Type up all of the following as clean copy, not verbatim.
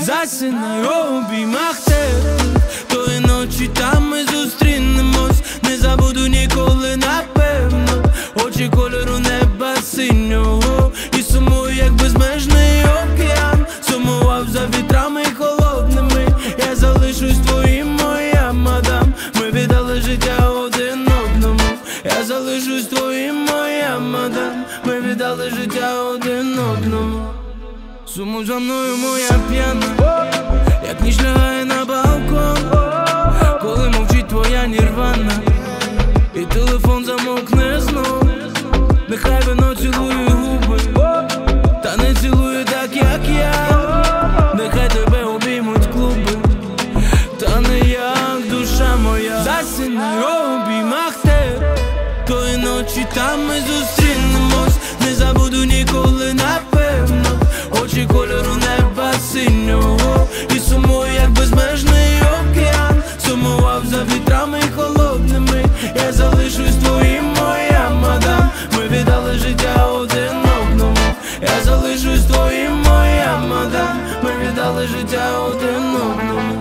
засинай у обіймах тебе. Тої ночі там ми зустрінемось, не забуду ніколи, напевно. Очі кольору неба синього, і сумую, як безмежний океан. Сумував за вітрами холодними, я залишусь твоїм, моя мадам. Ми віддали життя один одному. Я залишусь твоїм, моя мадам. Ми віддали життя один одному. Сумуй за мною, моя п'яна, як ніч лягає на балкон, коли мовчить твоя нірвана, і телефон замовкне знов. Нехай вино цілує губи, та не цілує так, як я. Нехай тебе обіймуть клуби, та не як душа моя. Засинай у обіймах тебе. Тої ночі там ми зустрінемось, не забуду ніколи, напевно. Очі кольору неба синього, і сумую, як безмежний океан. Сумував за вітрами холодними, я залишусь твоїм, моя мадам. Ми віддали життя один одному. Я залишусь твоїм, моя мадам. Ми віддали життя один одному.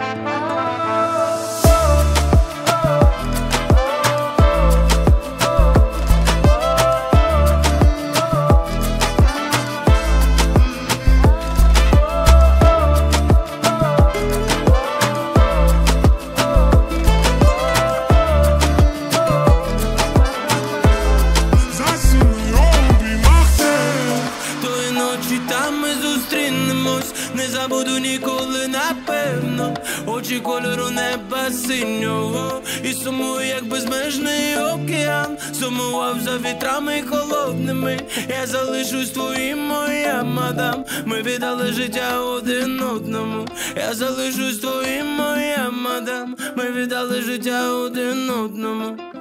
Там ми зустрінемось, не забуду ніколи, напевно. Очі кольору неба синього, і сумую, як безмежний океан. Сумував за вітрами холодними, я залишусь твоїм, моя мадам. Ми віддали життя один одному. Я залишусь твоїм, моя мадам. Ми віддали життя один одному.